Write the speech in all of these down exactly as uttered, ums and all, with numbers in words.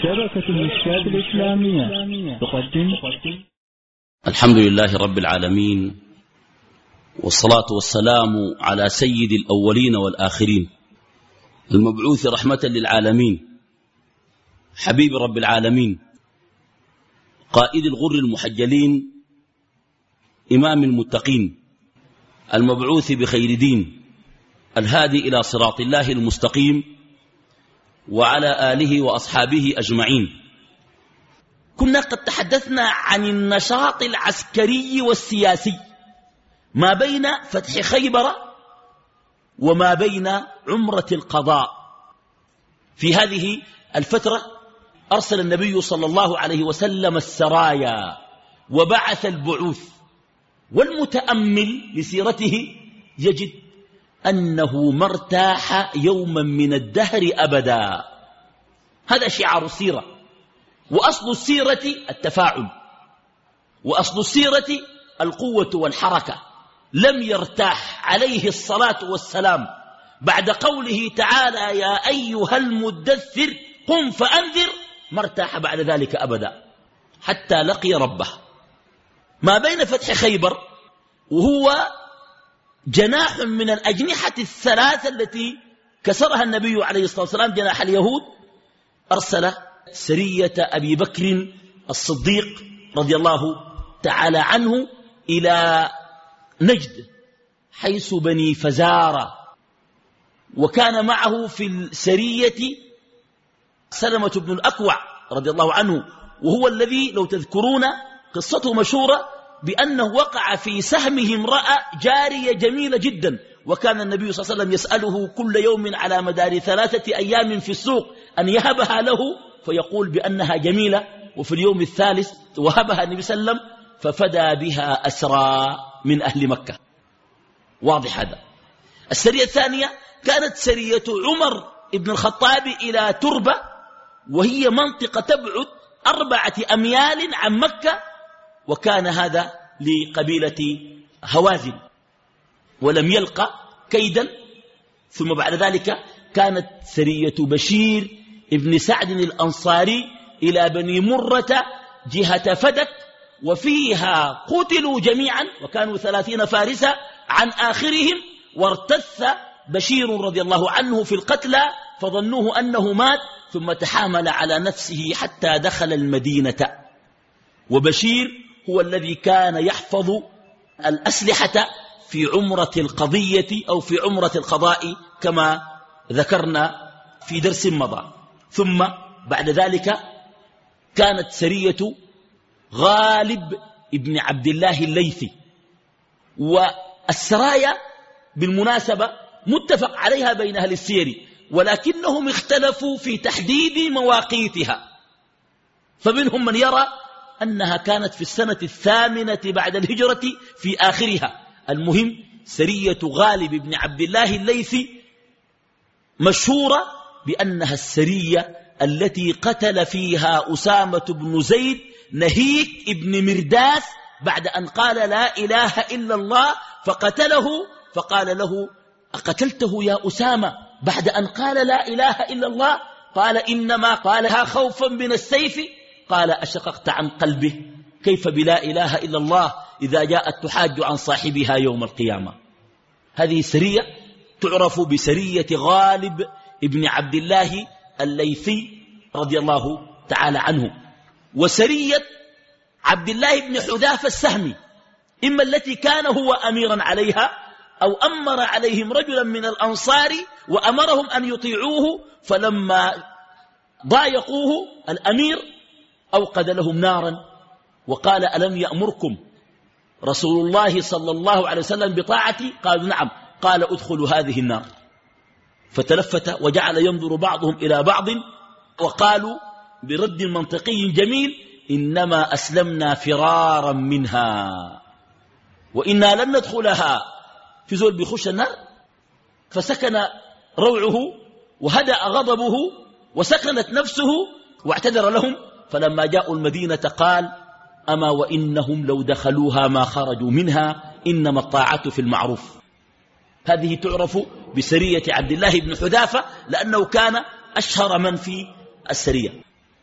شبكة المشكات الإسلامية تقدم. الحمد لله رب العالمين، والصلاة والسلام على سيد الأولين والآخرين، المبعوث رحمة للعالمين، حبيب رب العالمين، قائد الغر المحجلين، إمام المتقين، المبعوث بخير دين، الهادي إلى صراط الله المستقيم، وعلى آله وأصحابه أجمعين. كنا قد تحدثنا عن النشاط العسكري والسياسي ما بين فتح خيبر وما بين عمرة القضاء. في هذه الفترة أرسل النبي صلى الله عليه وسلم السرايا وبعث البعوث، والمتأمل لسيرته يجد أنه ما ارتاح يوما من الدهر أبدا. هذا شعار السيرة، وأصل السيرة التفاعل، وأصل السيرة القوة والحركة. لم يرتاح عليه الصلاة والسلام بعد قوله تعالى يا أيها المدثر قم فأنذر، ما ارتاح بعد ذلك أبدا حتى لقي ربه. ما بين فتح خيبر وهو جناح من الأجنحة الثلاثة التي كسرها النبي عليه الصلاة والسلام، جناح اليهود، أرسل سرية أبي بكر الصديق رضي الله تعالى عنه إلى نجد حيث بني فزارة، وكان معه في السرية سلمة بن الأكوع رضي الله عنه، وهو الذي لو تذكرون قصته مشهورة بأنه وقع في سهمه امرأة جارية جميلة جدا، وكان النبي صلى الله عليه وسلم يسأله كل يوم على مدار ثلاثة أيام في السوق أن يهبها له، فيقول بأنها جميلة، وفي اليوم الثالث وهبها النبي صلى الله عليه وسلم ففدى بها أسرى من أهل مكة. واضح هذا. السرية الثانية كانت سرية عمر بن الخطاب إلى تربة، وهي منطقة تبعد أربعة أميال عن مكة، وكان هذا لقبيلة هوازن، ولم يلقى كيدا. ثم بعد ذلك كانت سرية بشير ابن سعد الأنصاري إلى بني مرة جهة فدك، وفيها قتلوا جميعا وكانوا ثلاثين فارسا عن آخرهم، وارتث بشير رضي الله عنه في القتلى فظنوه أنه مات، ثم تحامل على نفسه حتى دخل المدينة. وبشير هو الذي كان يحفظ الأسلحة في عمرة القضية أو في عمرة القضاء كما ذكرنا في درس مضى. ثم بعد ذلك كانت سرية غالب ابن عبد الله الليثي. والسرايا بالمناسبة متفق عليها بين أهل السير، ولكنهم اختلفوا في تحديد مواقيتها، فمنهم من يرى أنها كانت في السنة الثامنة بعد الهجرة في آخرها. المهم سرية غالب بن عبد الله الليثي مشهورة بأنها السرية التي قتل فيها أسامة بن زيد نهيك ابن مرداس بعد أن قال لا إله إلا الله، فقتله، فقال له أقتلته يا أسامة بعد أن قال لا إله إلا الله؟ قال إنما قالها خوفا من السيف. قال أشققت عن قلبه، كيف بلا إله إلا الله إذا جاءت تحاج عن صاحبها يوم القيامة. هذه سرية تعرف بسرية غالب ابن عبد الله الليثي رضي الله تعالى عنه. وسرية عبد الله بن حذافة السهمي، إما التي كان هو أميرا عليها أو أمر عليهم رجلا من الأنصار وأمرهم أن يطيعوه، فلما ضايقوه الأمير أوقد لهم نارا وقال ألم يأمركم رسول الله صلى الله عليه وسلم بطاعتي؟ قالوا نعم. قال ادخلوا هذه النار. فتلفت وجعل ينظر بعضهم إلى بعض وقالوا برد منطقي جميل إنما أسلمنا فرارا منها وإنا لن ندخلها. في زول بيخش النار، فسكن روعه وهدأ غضبه وسكنت نفسه واعتذر لهم. فلما جاءوا المدينة قال أما وإنهم لو دخلوها ما خرجوا منها، إنما الطاعة في المعروف. هذه تعرف بسرية عبد الله بن حذافة لأنه كان أشهر من في السرية.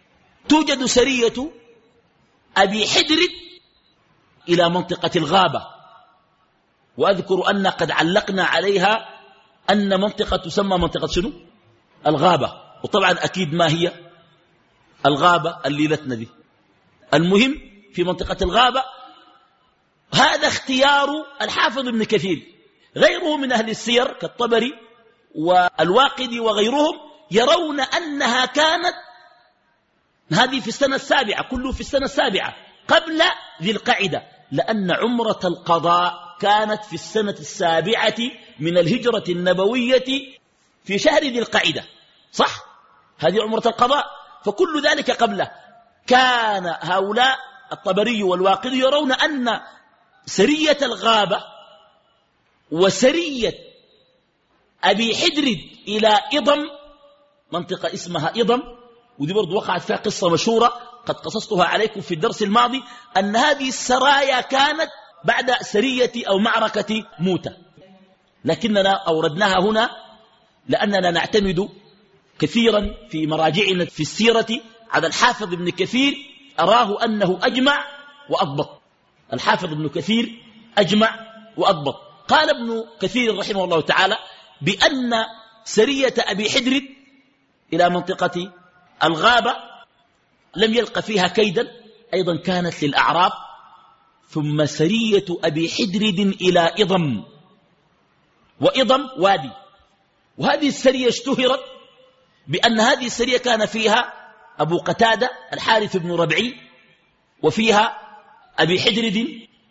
توجد سرية أبي حدر إلى منطقة الغابة، وأذكر أن قد علقنا عليها أن منطقة تسمى منطقة شنو؟ الغابة. وطبعا أكيد ما هي الغابة الليلتنا دي. المهم في منطقة الغابة هذا اختيار الحافظ ابن كثير. غيره من أهل السير كالطبري والواقدي وغيرهم يرون أنها كانت هذه في السنة السابعة، كله في السنة السابعة قبل ذي القعدة، لأن عمرة القضاء كانت في السنة السابعة من الهجرة النبوية في شهر ذي القعدة، صح؟ هذه عمرة القضاء، فكل ذلك قبله. كان هؤلاء الطبري والواقدي يرون أن سرية الغابة وسرية أبي حدرد إلى إضم، منطقة اسمها إضم، ودي برضو وقعت فيها قصة مشهورة قد قصصتها عليكم في الدرس الماضي، أن هذه السرايا كانت بعد سرية أو معركة موتة، لكننا أوردناها هنا لأننا نعتمد كثيرا في مراجعنا في السيرة على الحافظ ابن كثير، أراه أنه أجمع وأضبط. الحافظ ابن كثير أجمع وأضبط. قال ابن كثير رحمه الله تعالى بأن سرية أبي حدر إلى منطقة الغابة لم يلق فيها كيدا، أيضا كانت للأعراب. ثم سرية أبي حدرد إلى إضم، وإضم وادي، وهذه السرية اشتهرت بأن هذه السرية كان فيها أبو قتادة الحارث بن ربعي، وفيها أبي حدرد،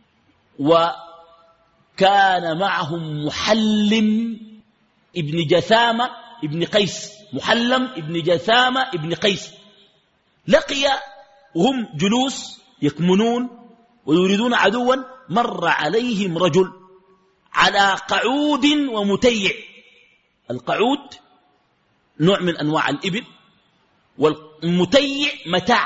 وكان معهم محلم ابن جثامة ابن قيس، محلم ابن جثامة ابن قيس. لقي وهم جلوس يكمنون ويريدون عدوا، مر عليهم رجل على قعود ومتيع. القعود نوع من أنواع الإبل، والمتيع متاع،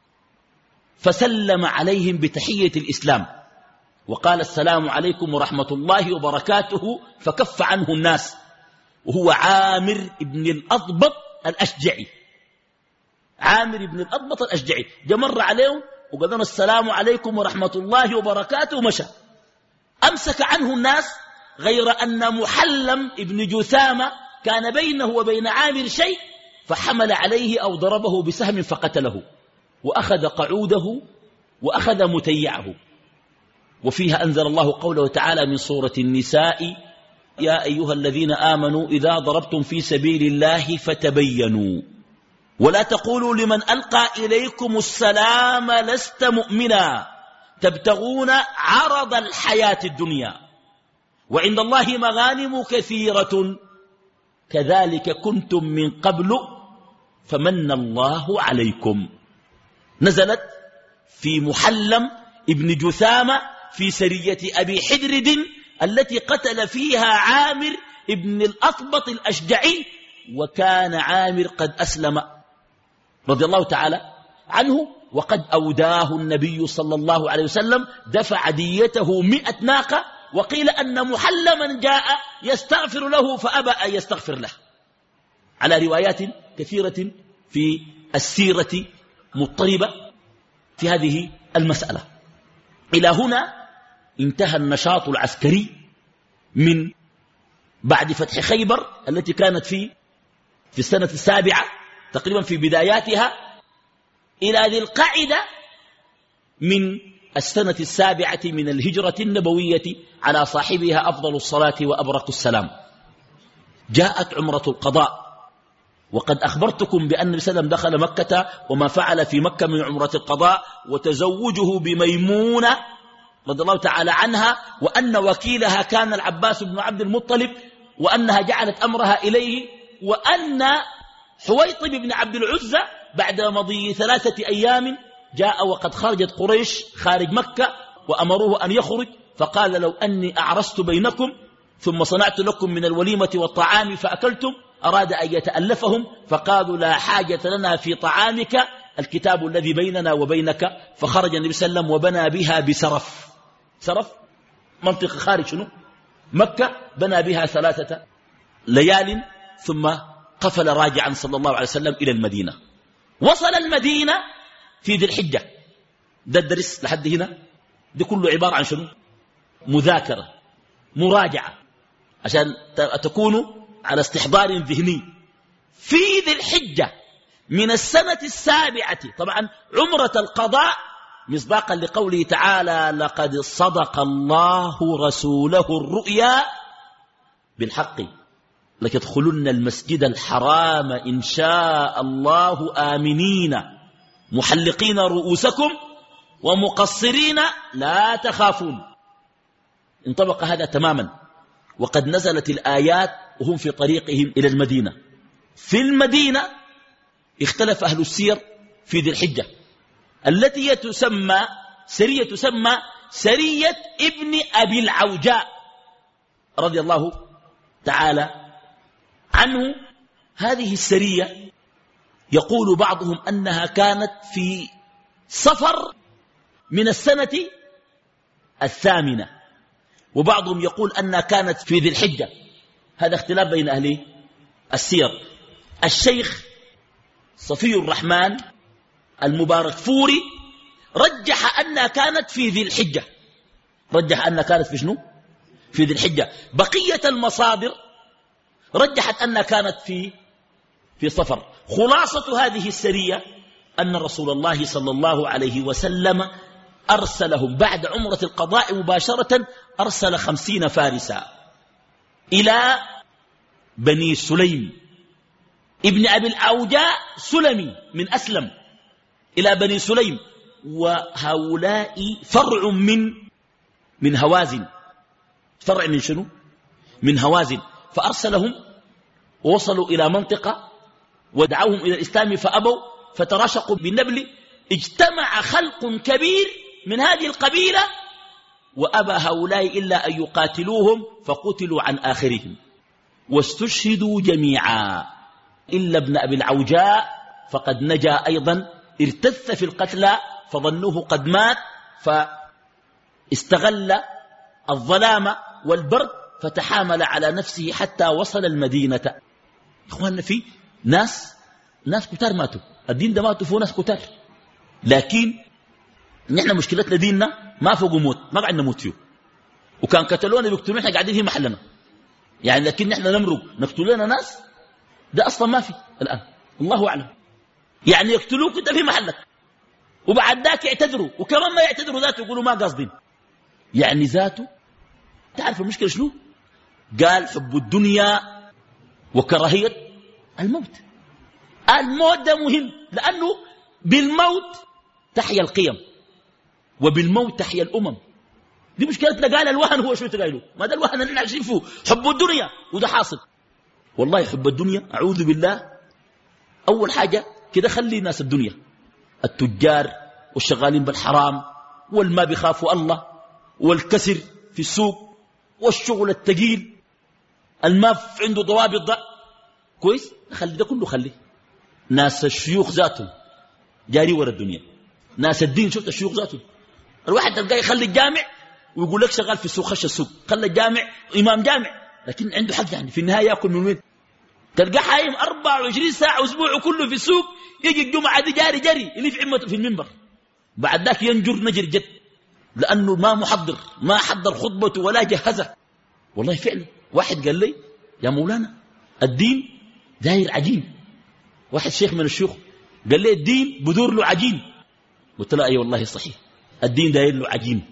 فسلم عليهم بتحية الإسلام وقال السلام عليكم ورحمة الله وبركاته، فكف عنه الناس، وهو عامر بن الأضبط الأشجعي. عامر بن الأضبط الأشجعي جمر عليهم وقال لهم السلام عليكم ورحمة الله وبركاته ومشى. أمسك عنه الناس، غير أن محلم ابن جثامة كان بينه وبين عامر شيء، فحمل عليه أو ضربه بسهم فقتله، وأخذ قعوده وأخذ متيعه. وفيها أنزل الله قوله تعالى من سورة النساء: يا أيها الذين آمنوا إذا ضربتم في سبيل الله فتبينوا ولا تقولوا لمن ألقى إليكم السلام لست مؤمنا تبتغون عرض الحياة الدنيا وعند الله مغانم كثيرة كذلك كنتم من قبل فمن الله عليكم. نزلت في محلم ابن جثامة في سرية أبي حدرد التي قتل فيها عامر ابن الأطبط الأشجعي، وكان عامر قد أسلم رضي الله تعالى عنه، وقد أوداه النبي صلى الله عليه وسلم، دفع ديته مئة ناقة، وقيل أن محلما جاء يستغفر له فأبى أن يستغفر له، على روايات كثيرة في السيرة مضطربة في هذه المسألة. إلى هنا انتهى النشاط العسكري من بعد فتح خيبر التي كانت في في السنة السابعة تقريبا في بداياتها، إلى ذي القعدة من السنة السابعة من الهجرة النبوية على صاحبها أفضل الصلاة وأبرك السلام. جاءت عمرة القضاء، وقد أخبرتكم بأن النبي صلى الله عليه وسلم دخل مكة وما فعل في مكة من عمرة القضاء، وتزوجه بميمونة رضي الله تعالى عنها، وأن وكيلها كان العباس بن عبد المطلب، وأنها جعلت أمرها إليه، وأن حويطب بن عبد العزة بعد مضي ثلاثة أيام جاء وقد خرجت قريش خارج مكة وأمروه أن يخرج، فقال لو أني أعرست بينكم ثم صنعت لكم من الوليمة والطعام فأكلتم، أراد أن يتألفهم، فقالوا لا حاجة لنا في طعامك، الكتاب الذي بيننا وبينك. فخرج النبي صلى الله عليه وسلم وبنى بها بسرف، سرف منطقة خارج شنو مكة، بنى بها ثلاثة ليال ثم قفل راجعا صلى الله عليه وسلم إلى المدينة. وصل المدينة في ذي الحجة. ده الدرس لحد هنا ده كله عبارة عن شنو؟ مذاكرة، مراجعة، عشان تكونوا على استحضار ذهني. في ذي الحجة من السنة السابعة، طبعا عمرة القضاء مصداقا لقوله تعالى لقد صدق الله رسوله الرؤيا بالحق لتدخلن المسجد الحرام إن شاء الله آمنين محلقين رؤوسكم ومقصرين لا تخافون. انطبق هذا تماما. وقد نزلت الآيات وهم في طريقهم إلى المدينة. في المدينة اختلف أهل السير في ذي الحجة التي تسمى سرية تسمى سرية ابن أبي العوجاء رضي الله تعالى عنه. هذه السرية يقول بعضهم أنها كانت في صفر من السنة الثامنة، وبعضهم يقول أنها كانت في ذي الحجة. هذا اختلاف بين أهل السير. الشيخ صفي الرحمن المبارك فوري رجح أنها كانت في ذي الحجة، رجح أنها كانت في شنو؟ في ذي الحجة. بقية المصادر رجحت أنها كانت في في صفر. خلاصة هذه السرية أن رسول الله صلى الله عليه وسلم أرسلهم بعد عمرة القضاء مباشرة، أرسل خمسين فارسا إلى بني سليم. ابن أبي العوجاء سلمي من أسلم إلى بني سليم، وهؤلاء فرع من من هوازن. فرع من شنو؟ من هوازن. فأرسلهم ووصلوا إلى منطقة ودعوهم إلى الإسلام فأبوا، فتراشقوا بالنبل. اجتمع خلق كبير من هذه القبيلة وأبى هؤلاء إلا أن يقاتلوهم فقتلوا عن آخرهم واستشهدوا جميعا إلا ابن أبي العوجاء فقد نجا أيضا. ارتث في القتلى فظنوه قد مات، فاستغل الظلام والبرد فتحامل على نفسه حتى وصل المدينة. إخواننا في ناس ناس كتار ماتوا، الدين ده ماتوا فيه ناس كتار، لكن نحن مشكلتنا ديننا ما فوق موت، ما قاعد نموت فيه. وكان قتلونا بيقتلون احنا قاعدين في محلنا يعني، لكن نحن نمرق نقتل لنا ناس ده أصلا ما في الآن، الله أعلم. يعني يقتلوك انت في محلك وبعد ذاك يعتذروا، وكمان ما يعتذروا ذاته يقولوا ما قاصدين. يعني ذاته تعرف المشكلة شنو؟ قال حب الدنيا وكراهية الموت. الموت ده مهم لأنه بالموت تحيا القيم وبالموت تحيا الأمم. دي مشكلتنا. قال الوهن هو شو تقايله؟ ما ده الوهن اللي عايشين فيه، حب الدنيا، وده حاصل. والله حب الدنيا أعوذ بالله. أول حاجة كده خلي ناس الدنيا التجار والشغالين بالحرام والما بيخافوا الله والكسر في السوق والشغل التقيل الما عنده ضوابط ضع كويس، خلي ده كله. خلي ناس الشيوخ ذاتهم جاري ورا الدنيا، ناس الدين. شفت الشيوخ ذاتهم الواحد تلقاه يخلي الجامع ويقول لك شغال في السوق، خش السوق، خلي الجامع إمام جامع، لكن عنده حق يعني في النهاية يأكل من وين؟ تلقاه حايم أربعة وعشرين ساعة أسبوعه كله في السوق، يجي الجمعة دي جاري جري اللي في عمته في المنبر، بعد ذاك ينجر نجر جد لأنه ما محضر، ما حضر خطبته ولا جهزه. والله فعلا واحد قال لي يا مولانا الدين داير عجين. واحد شيخ من الشيوخ قال لي الدين بدور له عجين. قلت له أي والله صحيح، الدين داير له عجين.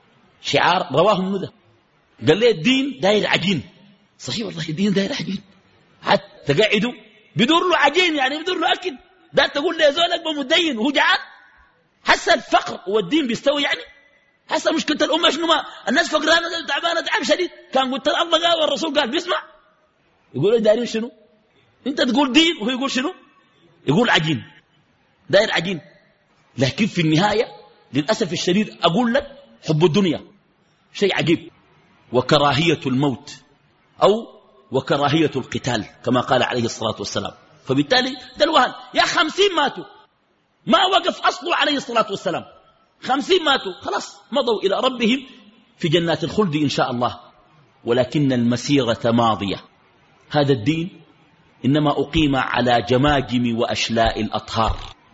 شعار رواه الندى قال لي الدين داير عجين. صحيح والله الدين داير عجين، حتى قعدوا بدور له عجين يعني بدور له أكل. ده تقول لي زولك بمدين وهو جعان؟ حس الفقر والدين بيستوي يعني؟ حس مشكلة الأمة شنو؟ ما الناس فقرانة تعبانة تعب شديد. كان قلت الله قال والرسول قال بيسمع يقول دايرين شنو؟ انت تقول دين وهو يقول شنو؟ يقول عجين، داير عجين. لكن في النهاية للأسف الشديد أقول لك حب الدنيا شيء عجيب، وكراهية الموت أو وكراهية القتال كما قال عليه الصلاة والسلام. فبالتالي ده الوهن. يا خمسين ماتوا ما وقف أصله عليه الصلاة والسلام، خمسين ماتوا خلاص مضوا إلى ربهم في جنات الخلد إن شاء الله. ولكن المسيرة ماضية. هذا الدين إنما أقيم على جماجم وأشلاء الأطهار.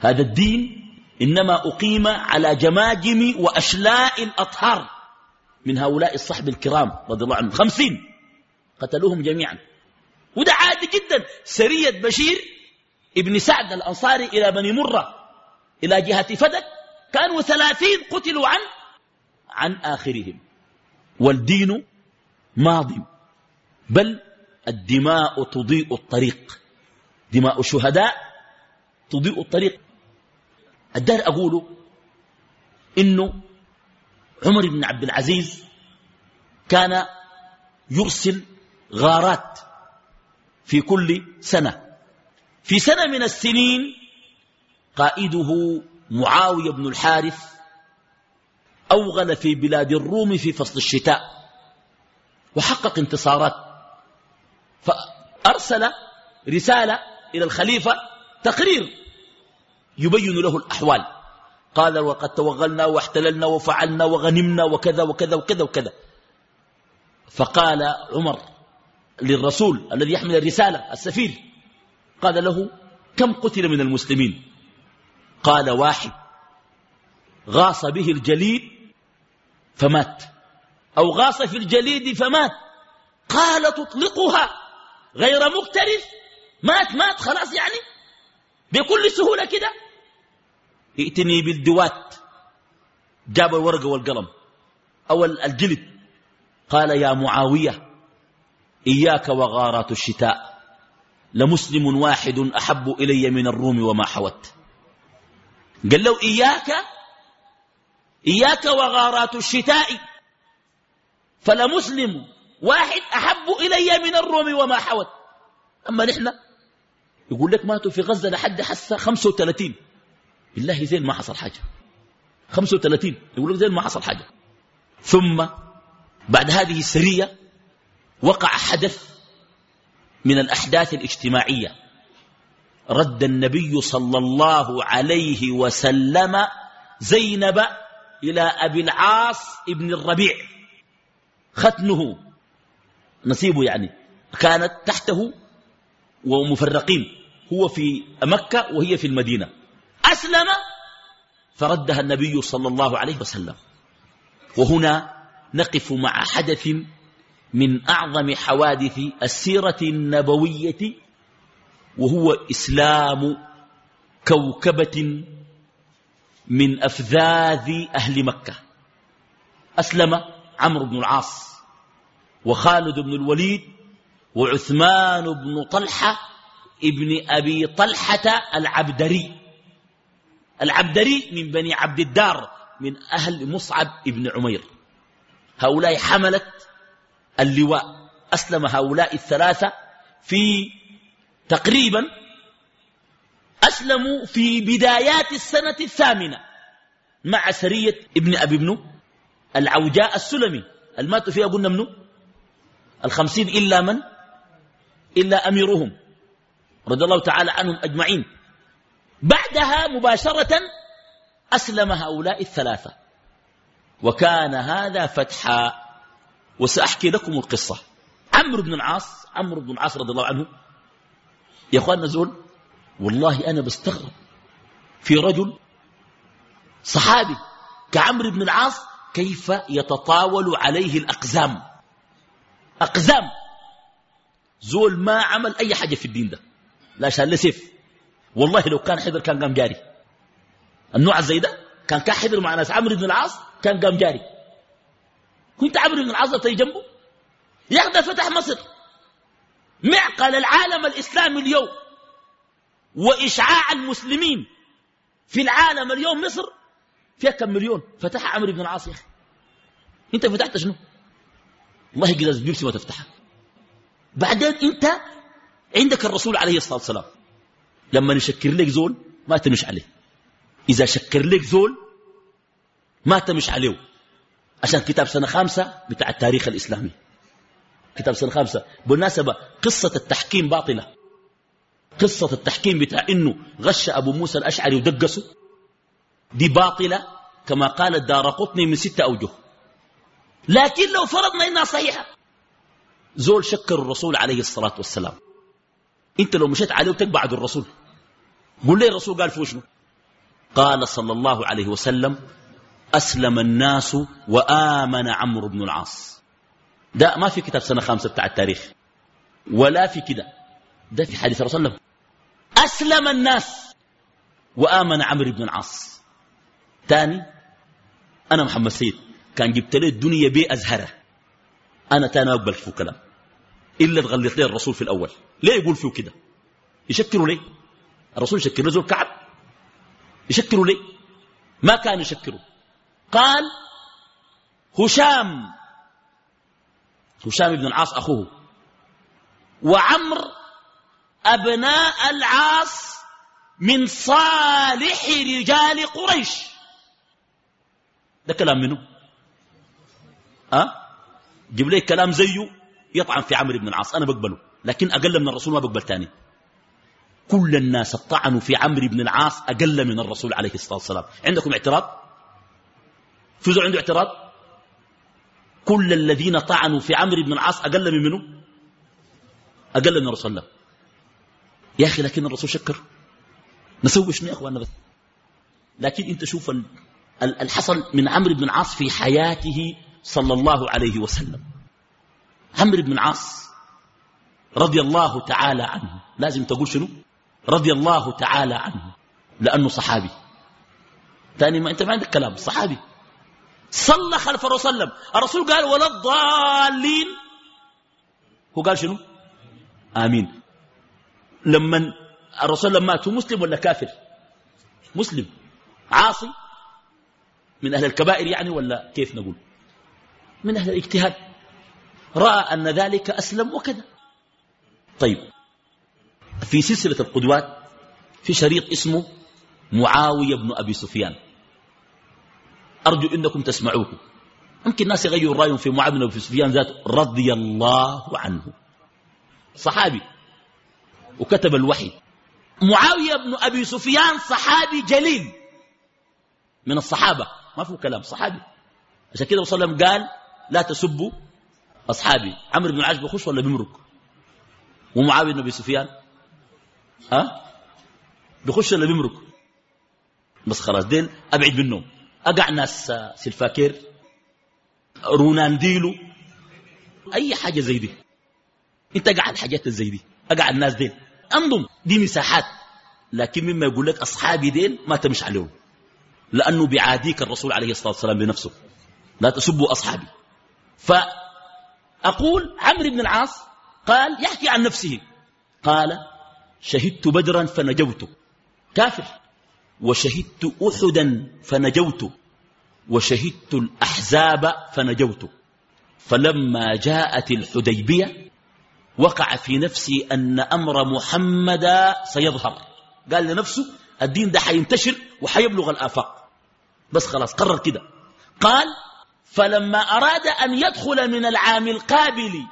هذا الدين إنما أقيم على جماجم وأشلاء الأطهار من هؤلاء الصحب الكرام رضي الله عنهم. خمسين قتلوهم جميعا. وده عادي جدا. سرية بشير ابن سعد الأنصاري إلى بني مرة إلى جهة فدك كانوا ثلاثين قتلوا عن عن آخرهم. والدين ماض، بل الدماء تضيء الطريق، دماء الشهداء تضيء الطريق. الدار أقوله إنه عمر بن عبد العزيز كان يرسل غارات في كل سنة. في سنة من السنين قائده معاوية بن الحارث أوغل في بلاد الروم في فصل الشتاء وحقق انتصارات، فأرسل رسالة إلى الخليفة تقرير يبين له الأحوال. قال وقد توغلنا واحتللنا وفعلنا وغنمنا وكذا وكذا وكذا وكذا. فقال عمر للرسول الذي يحمل الرسالة السفير، قال له كم قتل من المسلمين؟ قال واحد غاص به الجليد فمات، أو غاص في الجليد فمات. قال تطلقها غير مكترث؟ مات مات خلاص يعني بكل سهولة كده؟ ائتني بالدوات. جاب الورقة والقلم أو الجلد. قال يا معاوية إياك وغارات الشتاء، لمسلم واحد أحب إلي من الروم وما حوت. قال له إياك إياك وغارات الشتاء، فلمسلم واحد أحب إلي من الروم وما حوت. أما نحن يقول لك ماتوا في غزة لحد حسة خمسة وثلاثين، بالله زين ما حصل حاجة. خمسة وثلاثين يقول لك زين ما حصل حاجة. ثم بعد هذه السرية وقع حدث من الأحداث الاجتماعية. رد النبي صلى الله عليه وسلم زينب إلى أبي العاص ابن الربيع، ختنه نصيبه يعني كانت تحته ومفرقين، هو في مكة وهي في المدينة. أسلم فردها النبي صلى الله عليه وسلم. وهنا نقف مع حدث من أعظم حوادث السيرة النبوية، وهو إسلام كوكبة من أفذاذ أهل مكة. أسلم عمرو بن العاص وخالد بن الوليد وعثمان بن طلحة ابن أبي طلحة العبدري. العبدري من بني عبد الدار من أهل مصعب ابن عمير. هؤلاء حملت اللواء. أسلم هؤلاء الثلاثة في تقريبا أسلموا في بدايات السنة الثامنة مع سرية ابن أبي ابن العوجاء السلمي الماتوا فيها قلنا منه الخمسين إلا من إلا أميرهم رضي الله تعالى عنهم أجمعين. بعدها مباشرة أسلم هؤلاء الثلاثة، وكان هذا فتحا. وسأحكي لكم القصة. عمرو بن العاص عمرو بن العاص رضي الله عنه، يا أخواننا زول والله أنا بستغرب في رجل صحابي كعمرو بن العاص كيف يتطاول عليه الأقزام. أقزام زول ما عمل أي حاجة في الدين ده، لا شال له سيف. والله لو كان حذر كان قام جاري. النوع زي ده كان كان حذر مع ناس عمرو بن العاص كان قام جاري. كنت عمرو بن العاص تي جنبه ياخذ فتح مصر، معقل العالم الإسلامي اليوم وإشعاع المسلمين في العالم اليوم. مصر فيها كم مليون؟ فتح عمرو بن العاص. يا أخي أنت فتحت شنو؟ والله قلت بيبسي ما تفتحها. بعدين أنت عندك الرسول عليه الصلاة والسلام لما نشكر لك زول ما تمش عليه، إذا شكر لك زول ما تمش عليه. عشان كتاب سنة خامسة بتاع التاريخ الإسلامي، كتاب سنة خامسة بالناسبة قصة التحكيم باطلة. قصة التحكيم بتاع إنه غش أبو موسى الأشعري ودقسه دي باطلة كما قال الدارقطني من ستة أوجه. لكن لو فرضنا إنها صحيحة، زول شكر الرسول عليه الصلاة والسلام، انت لو مشيت عليه وتقبعد الرسول قول لي الرسول قال فيه شنو؟ قال صلى الله عليه وسلم: أسلم الناس وآمن عمرو بن العاص. ده ما في كتاب سنة خامسة بتاع التاريخ ولا في كده، ده في حديث رسول الله. أسلم الناس وآمن عمرو بن العاص. تاني، أنا محمد سيد كان جبت لي الدنيا بي أزهرة، أنا تاني أقبل فيه كلام إلا تغلط لي الرسول في الأول. ليه يقول فيه كده؟ يشكروا ليه؟ الرسول يشكر رجل كعب؟ يشكروا ليه؟ ما كان يشكروا. قال: هشام هشام بن العاص أخوه وعمر أبناء العاص من صالح رجال قريش. ده كلام منه؟ أه؟ جيب لي كلام زيه يطعن في عمرو بن العاص، أنا بقبله، لكن أقل من الرسول ما بقبل تاني. كل الناس الطعنوا في عمرو بن العاص أقل من الرسول عليه الصلاة والسلام. عندكم اعتراض؟ فوزوا عنده اعتراض؟ كل الذين طعنوا في عمرو بن العاص أقل من منه؟ أقل من الرسول الله. يا أخي لكن الرسول شكر. نسوي شنو يا أخوانا بس؟ لكن انت شوف الحصل من عمرو بن العاص في حياته صلى الله عليه وسلم. عمرو بن العاص رضي الله تعالى عنه، لازم تقول شنو؟ رضي الله تعالى عنه، لأنه صحابي. ثاني ما انت ما عندك كلام، صحابي صلى خلف الرسول صلى الله عليه وسلم. الرسول قال: ولا الضالين، هو قال شنو؟ آمين. لما الرسول لما مات مسلم ولا كافر؟ مسلم. عاصي من أهل الكبائر يعني، ولا كيف نقول؟ من أهل الاجتهاد، رأى أن ذلك أسلم وكذا. طيب، في سلسلة القدوات في شريط اسمه معاوية بن أبي سفيان، أرجو إنكم تسمعوه. يمكن الناس يغيروا رأيهم في معاوية بن أبي سفيان ذاته رضي الله عنه، صحابي وكتب الوحي. معاوية بن أبي سفيان صحابي جليل من الصحابة، ما فيه كلام، صحابي. عشان كده صلى الله عليه وسلم قال: لا تسبوا أصحابي. عمرو بن العاص بخش ولا بيمرق؟ ومعاوية بن أبي سفيان ها بخش ولا بيمرق؟ بس خلاص دين أبعد منهم. أقع ناس سلفاكير، رونانديلو، أي حاجة زي دي. انت أقع الحاجات زي دي، أقع الناس دين، أنظم دي مساحات. لكن مما يقول لك أصحابي دين ما تمش عليهم، لأنه بعاديك الرسول عليه الصلاة والسلام بنفسه: لا تسبوا أصحابي. فأقول عمرو بن العاص قال يحكي عن نفسه، قال: شهدت بدرا فنجوت، كافر، وشهدت أحدا فنجوت، وشهدت الأحزاب فنجوت. فلما جاءت الحديبية وقع في نفسي أن أمر محمد سيظهر. قال لنفسه الدين ده حينتشر وحيبلغ الآفاق، بس خلاص قرر كده. قال: فلما أراد أن يدخل من العام القابل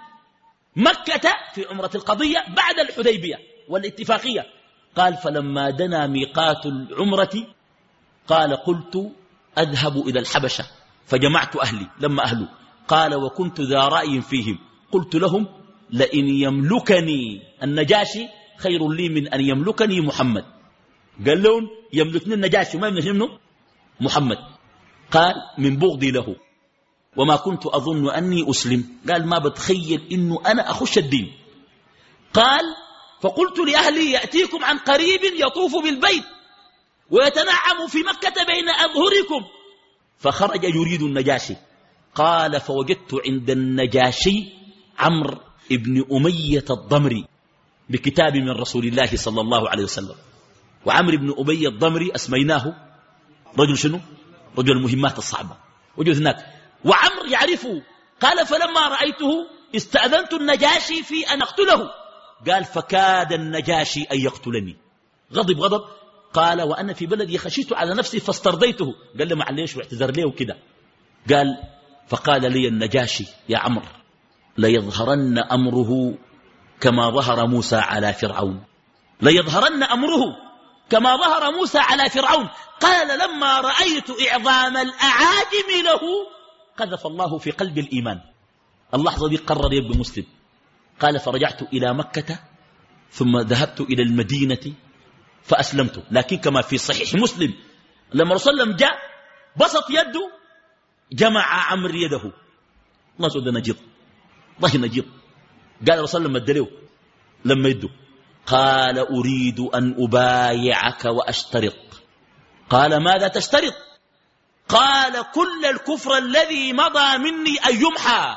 مكة في عمرة القضية بعد الحديبية والاتفاقية، قال: فلما دنا ميقات العمرة قال: قلت أذهب إلى الحبشة فجمعت أهلي. لما أهله قال: وكنت ذا رأي فيهم، قلت لهم: لئن يملكني النجاشي خير لي من أن يملكني محمد. قال لهم: يملكني النجاشي وما يملك منه محمد. قال: من بغضي له وما كنت أظن أني أسلم. قال: ما بتخيل إنه أنا أخش الدين. قال: فقلت لأهلي: يأتيكم عن قريب يطوف بالبيت ويتنعم في مكة بين أظهركم. فخرج يريد النجاشي. قال: فوجدت عند النجاشي عمرو ابن أمية الضمري بكتاب من رسول الله صلى الله عليه وسلم. وعمرو بن أمية الضمري أسميناه رجل شنو؟ رجل المهمات الصعبة، وجد هناك. وعمرو يعرفه. قال: فلما رأيته استأذنت النجاشي في أن أقتله. قال: فكاد النجاشي أن يقتلني، غضب غضب. قال: وأنا في بلدي خشيت على نفسي فاسترضيته. قال له: معليش، واعتذر ليه وكده. قال: فقال لي النجاشي: يا عمرو، ليظهرن أمره كما ظهر موسى على فرعون، ليظهرن أمره كما ظهر موسى على فرعون. قال: لما رأيت إعظام الأعاجم له قذف الله في قلب الإيمان. اللحظة دي قرر يبقى مسلم. قال: فرجعت إلى مكة ثم ذهبت إلى المدينة فأسلمت. لكن كما في صحيح مسلم لما رسول الله جاء بسط يده جمع عمرو يده. الله سبحانه نجيط، الله نجيط. قال رسول الله مد له لما يده، قال أريد أن أبايعك وأشترط. قال ماذا تشترط؟ قال كل الكفر الذي مضى مني أن يمحى،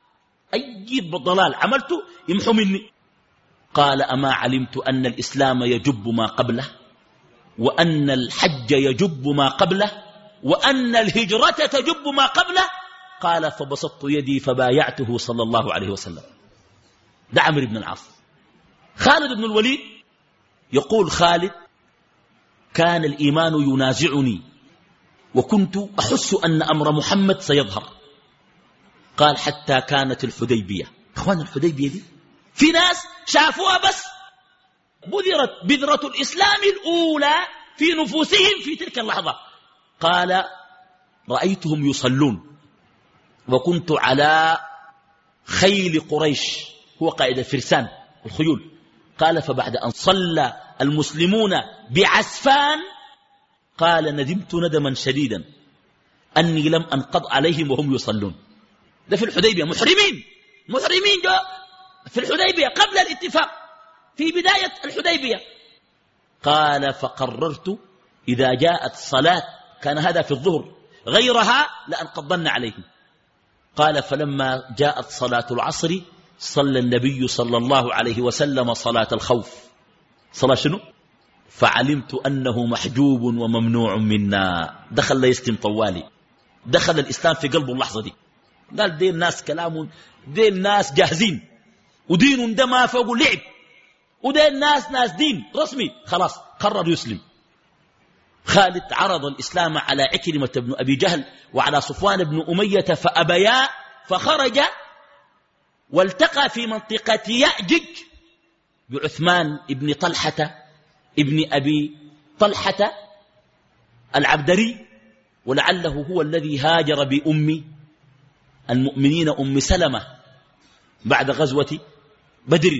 أي ضلال عملته يمحو مني. قال أما علمت أن الإسلام يجب ما قبله، وأن الحج يجب ما قبله، وأن الهجرة تجب ما قبله. قال فبسطت يدي فبايعته صلى الله عليه وسلم. ده عمرو بن العاص. خالد بن الوليد يقول خالد كان الإيمان ينازعني وكنت أحس أن أمر محمد سيظهر. قال حتى كانت الحديبية، إخوان الحديبية دي في ناس شافوها بس بذرت بذرة الإسلام الأولى في نفوسهم في تلك اللحظة. قال رأيتهم يصلون وكنت على خيل قريش، هو قائد الفرسان الخيول. قال فبعد أن صلى المسلمون بعسفان قال ندمت ندما شديدا أني لم أنقض عليهم وهم يصلون. ده في الحديبية، محرمين محرمين جاء في الحديبية قبل الاتفاق في بداية الحديبية. قال فقررت إذا جاءت صلاة، كان هذا في الظهر، غيرها لأنقضن عليهم. قال فلما جاءت صلاة العصر صلى النبي صلى الله عليه وسلم صلاة الخوف. صلاة شنو؟ فعلمت أنه محجوب وممنوع منا. دخل ليستم طوالي، دخل الإسلام في قلبه اللحظة دي. قال دين الناس كلام، دين الناس جاهزين، ودين ده ما فوق لعب، ودين الناس ناس دين رسمي. خلاص قرر يسلم. خالد عرض الإسلام على عكرمة بن أبي جهل وعلى صفوان بن أمية فأبيا، فخرج والتقى في منطقة يأجج بعثمان بن طلحة ابن أبي طلحة العبدري، ولعله هو الذي هاجر بأم المؤمنين أم سلمة بعد غزوة بدر.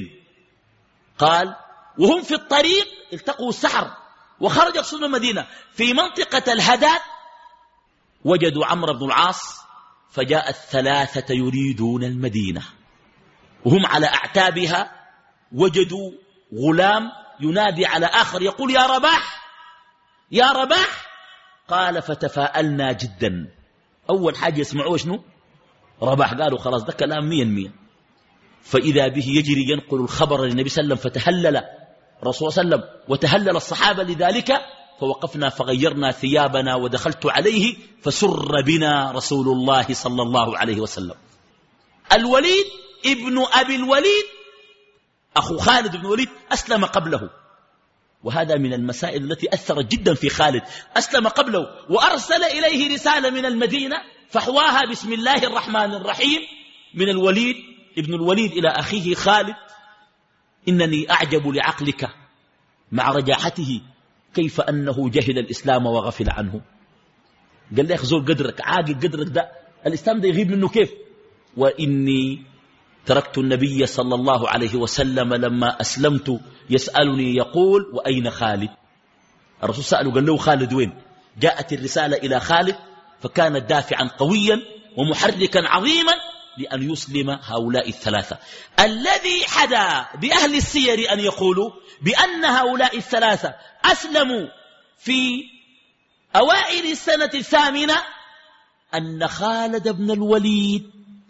قال وهم في الطريق التقوا السحر وخرج يقصدون المدينة. في منطقة الهداد وجدوا عمرو بن العاص، فجاء الثلاثة يريدون المدينة وهم على أعتابها. وجدوا غلام ينادي على آخر يقول يا رباح يا رباح. قال فتفاءلنا جدا. أول حاجة يسمعوه شنو؟ رباح. قالوا خلاص ده كلام مية المية. فإذا به يجري ينقل الخبر للنبي صلى الله عليه وسلم، فتهلل رسول صلى الله عليه وسلم وتهلل الصحابة لذلك. فوقفنا فغيرنا ثيابنا ودخلت عليه فسر بنا رسول الله صلى الله عليه وسلم. الوليد ابن أبي الوليد أخو خالد بن الوليد أسلم قبله، وهذا من المسائل التي أثرت جدا في خالد. أسلم قبله وأرسل إليه رسالة من المدينة فحواها بسم الله الرحمن الرحيم من الوليد ابن الوليد إلى أخيه خالد: إنني أعجب لعقلك مع رجاحته كيف أنه جهل الإسلام وغفل عنه. قال لي أخزور قدرك، عاقل قدرك، ده الإسلام ده يغيب منه كيف؟ وإني تركت النبي صلى الله عليه وسلم لما أسلمت يسألني يقول وأين خالد؟ الرسول سأله قال له خالد وين؟ جاءت الرسالة إلى خالد فكانت دافعا قويا ومحركا عظيما لأن يسلم هؤلاء الثلاثة. الذي حدا بأهل السير أن يقولوا بأن هؤلاء الثلاثة أسلموا في أوائل السنة الثامنة أن خالد بن الوليد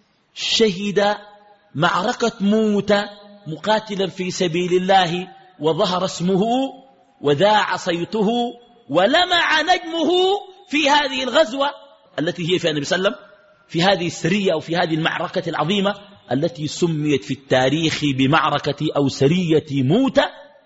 شهد معركة موتة مقاتلا في سبيل الله، وظهر اسمه وذاع صيته ولمع نجمه في هذه الغزوة التي هي في النبي صلى الله عليه وسلم، في هذه السرية أو في هذه المعركة العظيمة التي سميت في التاريخ بمعركة أو سرية موتة،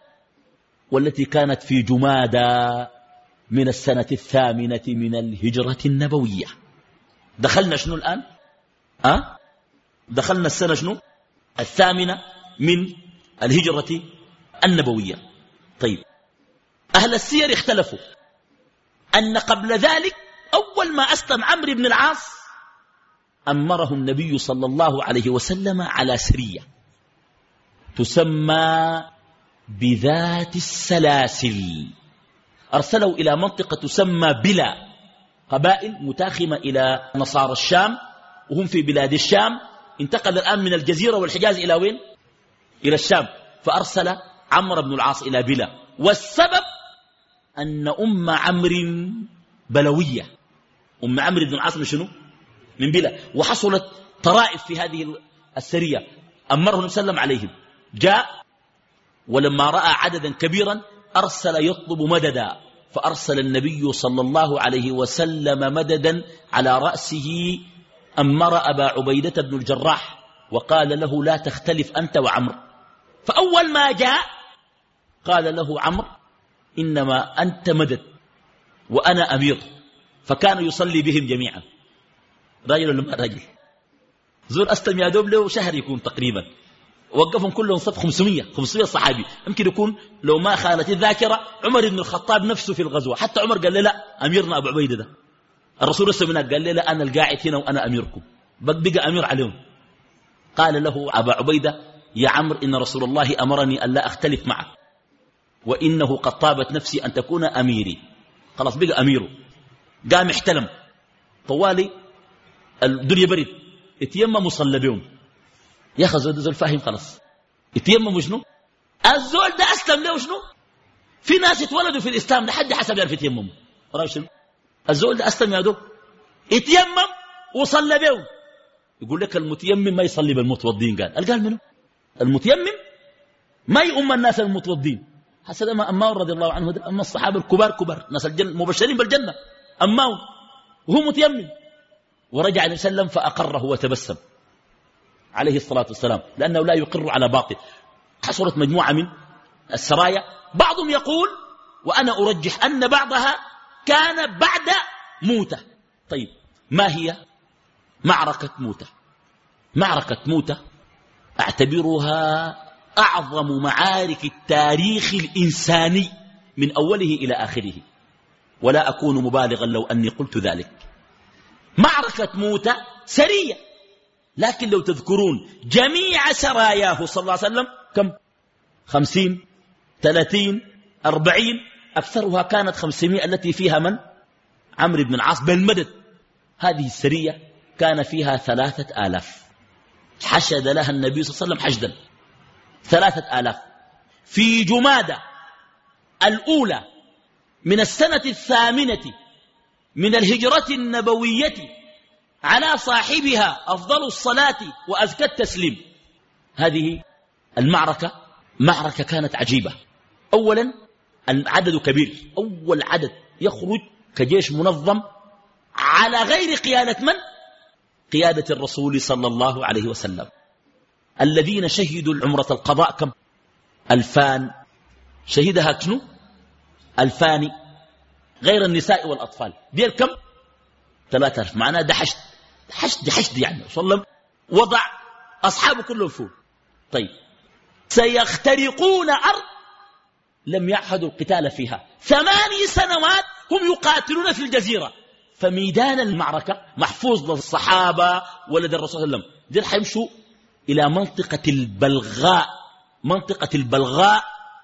والتي كانت في جمادى من السنة الثامنة من الهجرة النبوية. دخلنا شنو الآن؟ أه؟ دخلنا السنة شنو؟ الثامنة من الهجرة النبوية. طيب، أهل السير اختلفوا أن قبل ذلك أول ما أسلم عمرو بن العاص أمره النبي صلى الله عليه وسلم على سرية تسمى بذات السلاسل. أرسله إلى منطقة تسمى بلا، قبائل متاخمة إلى نصارى الشام وهم في بلاد الشام. انتقل الآن من الجزيرة والحجاز إلى وين؟ إلى الشام. فأرسل عمرو بن العاص إلى بلا، والسبب أن أم عمرو بلوية. أم عمرو بن العاص من شنو؟ من بلا. وحصلت طرائف في هذه السرية، أمره النبي صلى الله عليه وسلم عليهم. جاء ولما رأى عددا كبيرا أرسل يطلب مددا، فأرسل النبي صلى الله عليه وسلم مددا على رأسه أمر أبا عبيدة بن الجراح وقال له لا تختلف أنت وعمر. فأول ما جاء قال له عمرو إنما أنت مدد وأنا أمير، فكان يصلي بهم جميعا. راجل ولا ما راجل؟ زول أسلم يا دوب له شهر يكون تقريبا، وقفهم كلهم صف خمسمية خمسمية صحابي. يمكن يكون لو ما خانت الذاكرة عمر بن الخطاب نفسه في الغزوة. حتى عمر قال له لا، أميرنا أبو عبيدة ده. الرسول السمينات قال له لا، أنا القاعد هنا وأنا أميركم، بقى أمير عليهم. قال له أبا عبيدة يا عمرو إن رسول الله أمرني أن لا أختلف معك، وإنه قد طابت نفسي أن تكون أميري. خلاص بقى أميره. قام احتلم طوالي الدنيا برد، اتيمم وصلى بهم. يا أخي زول, زول فاهم خلاص. اتيمم شنو؟ الزول ده أسلم له شنو؟ في ناس اتولدوا في الإسلام لحد حسب يعرف يتيمم. رأي شنو؟ الزول ده أسلم يا دوب اتيمم وصلى بهم. يقول لك المتيمم ما يصلي بالمتوضين. قال قال منه المتيمم ما يؤم الناس المتوضين. حسب ما أماو رضي الله عنه ده، أما الصحابة الكبار كبار ناس الجنة مبشرين بالجنة أماو وهو متيمم. ورجع النبي صلى الله عليه وسلم فأقره وتبسم عليه الصلاة والسلام، لأنه لا يقر على باطل. حصلت مجموعة من السرايا، بعضهم يقول وأنا أرجح أن بعضها كان بعد موتة. طيب ما هي معركة موتة؟ معركة موتة أعتبرها أعظم معارك التاريخ الإنساني من أوله إلى آخره، ولا أكون مبالغا لو أني قلت ذلك. معركة موتة سرية، لكن لو تذكرون جميع سراياه صلى الله عليه وسلم كم؟ خمسين ثلاثين أربعين، أكثرها كانت خمسمائة التي فيها من؟ عمرو بن العاص بالمدد. هذه السرية كان فيها ثلاثة آلاف، حشد لها النبي صلى الله عليه وسلم حشدا ثلاثة آلاف. في جمادة الأولى من السنة الثامنة من الهجرة النبوية على صاحبها أفضل الصلاة وأزكى التسليم. هذه المعركة معركة كانت عجيبة. أولا العدد كبير، أول عدد يخرج كجيش منظم على غير قيادة من؟ قيادة الرسول صلى الله عليه وسلم. الذين شهدوا العمرة القضاء كم؟ ألفان. شهدها شنو؟ ألفان غير النساء والأطفال. ديال كم؟ ثلاثة ألف. معناه ده حشد، حشد حشد يعني صلى الله عليه وسلم وضع أصحابه كلهم فوق. طيب سيخترقون أرض لم يعهدوا القتال فيها، ثماني سنوات هم يقاتلون في الجزيرة. فميدان المعركة محفوظ للصحابة ولد الرسول صلى الله عليه وسلم. ديل حيمشوا إلى منطقة البلغاء، منطقة البلغاء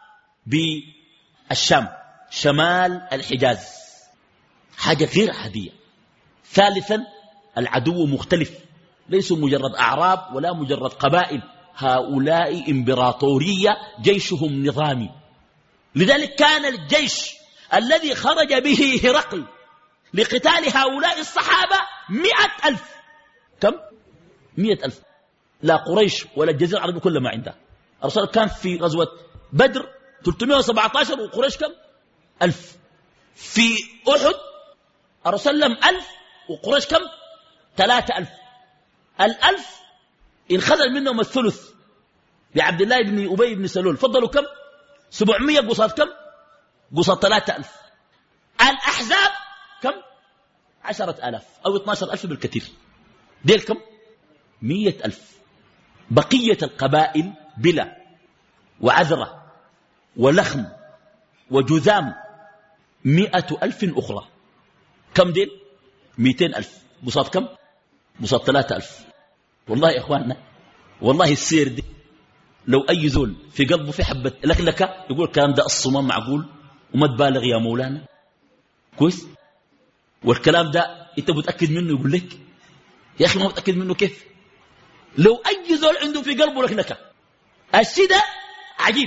بالشام شمال الحجاز، حاجة غير عادية. ثالثا العدو مختلف، ليسوا مجرد أعراب ولا مجرد قبائل، هؤلاء إمبراطورية جيشهم نظامي. لذلك كان الجيش الذي خرج به هرقل لقتال هؤلاء الصحابة مئة ألف. كم؟ مئة ألف. لا قريش ولا الجزيرة العربية كل ما عندها. الرسول كان في غزوة بدر ثلاثمائة وسبعة عشر وقريش كم؟ ألف. في أحد الرسول لم ألف وقريش كم؟ ثلاثة ألف. الألف انخذل منهم الثلث لعبد الله بن أبي بن سلول، فضلوا كم؟ سبعمائة قصاد كم؟ قصاد ثلاثة ألف. الأحزاب كم؟ عشرة آلاف أو اثناشر ألف بالكثير. ديل كم؟ مئة ألف. بقية القبائل بلا وعذرة ولخم وجذام مئة ألف أخرى. كم ديل؟ مئتين ألف. قصاد كم؟ قصاد ثلاثة ألف. والله يا إخواننا، والله السير دي لو أي زول في قلبه في حبة لكلكة يقول الكلام ده الصمام معقول وما تبالغ يا مولانا. كويس. والكلام ده انت متأكد منه؟ يقول لك يا أخي ما متأكد منه كيف؟ لو أي زول عنده في قلبه لك نكا. الشيء ده عجيب.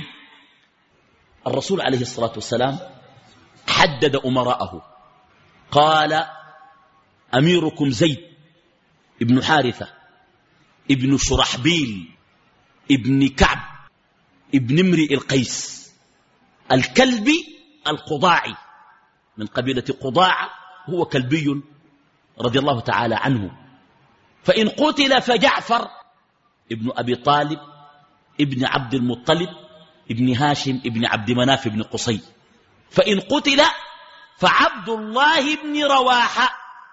الرسول عليه الصلاة والسلام حدد أمراءه، قال أميركم زيد ابن حارثة ابن شرحبيل ابن كعب ابن امرئ القيس الكلبي القضاعي من قبيلة قضاعة، هو كلبي رضي الله تعالى عنه. فإن قتل فجعفر ابن أبي طالب ابن عبد المطلب ابن هاشم ابن عبد مناف ابن قصي. فإن قتل فعبد الله بن رواحة.